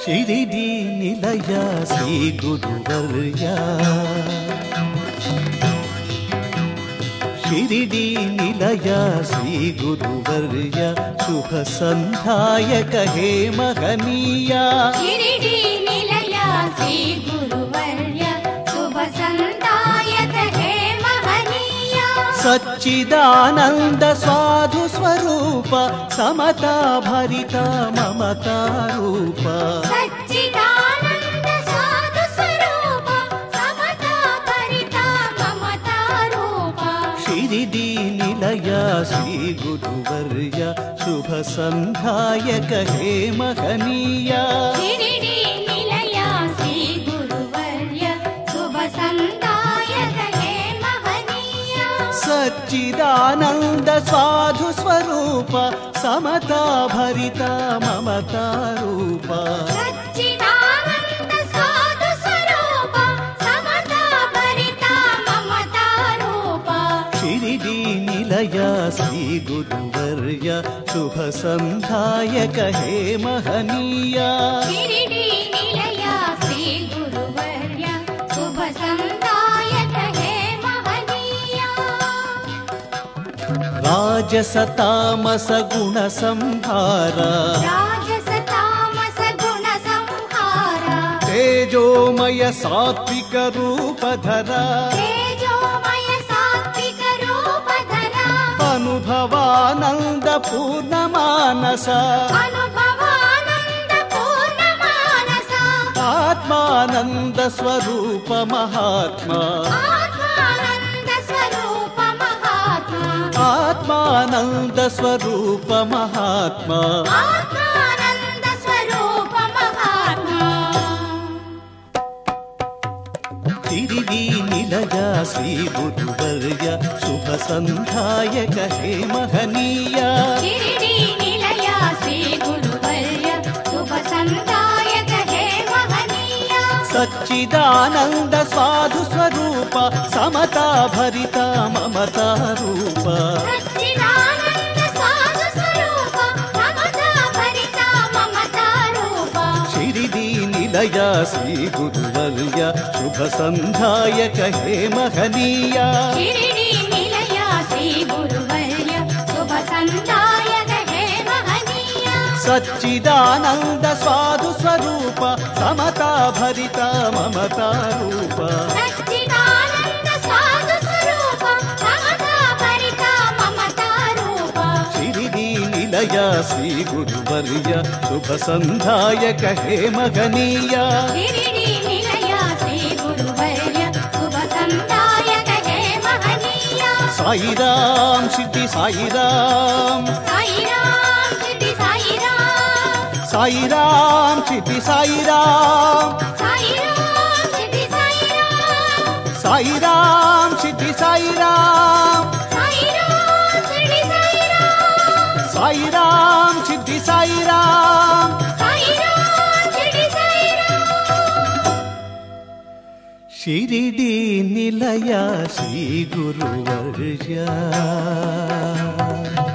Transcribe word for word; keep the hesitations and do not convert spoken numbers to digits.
शिरिडी निलय श्री गुरुवर्या शिरिडी निलय श्री गुरुवर्या शुभ संध्यायक हे महनीया शिरिडी निलय श्री गुरुवर्या शुभ संध्यायक हे महनीया सच्चिदानंद साधु स्वरूप समता भरिता ममता रूप सच्चिदानंद साधु स्वरूप समता भरिता ममता रूप शिरिडी निलय श्री गुरुवर्या शुभ संध्यायक हे महनीया शिरिडी निलय श्री गुरुवर्या शुभ संध्यायक हे महनीया सच्चिदानंद साधु स्वरूप समता भरिता ममता रूप सच्चिदानंद साधु स्वरूप समता भरिता ममता रूप शिरिडी निलय श्री गुरुवर्या शुभ संध्यायक हे महनीया शिरिडी निलय श्री गुरुवर्या शुभ संध्यायक हे महनीया राजस तामस गुण संहार राजस तामस गुण संहार तेजोमय सात्विक रूप धरा तेजोमय सात्विक रूप धरा अनुभवानंद पूर्ण मानस अनुभवानंद पूर्ण मानस आत्मानंद स्वरूप महात्मा आत्मानंद स्वरूप महात्मा आत्मानंद स्वरूप महात्मा आत्मानंद स्वरूप महात्मा शिरिडी निलय श्री गुरुवर्या शुभ संध्यायक हे महनीया शिरिडी निलय श्री गुरुवर्या शुभ संध्यायक हे महनीया सच्चिदानंद साधु स्वरूप समता भरिता ममता रूप सच्चिदानंद साधु स्वरूप समता भरिता ममता रूप शिरिडी निलय श्री गुरुवर्या शुभ संध्यायक हे महनीया शिरिडी निलय श्री गुरुवर्या शुभ संध्यायक हे महनीया सच्चिदानंद साधु स्वरूप समता भरिता ममता रूप सच्चिदानंद साधु स्वरूप समता भरिता ममता रूप शिरिडी निलय श्री गुरुवर्या शुभ संध्यायक हे महनीया शिरिडी निलय श्री गुरुवर्या शुभ संध्यायक हे महनीया साई राम सिद्धि साई राम साई राम सिद्धि साई राम साई राम सिद्धि साई राम साई राम सिद्धि साई राम साई राम सिद्धि साई राम साई राम सिद्धि साई राम साई राम सिद्धि साई राम साई राम सिद्धि साई राम शिरिडी निलय श्री गुरुवर्या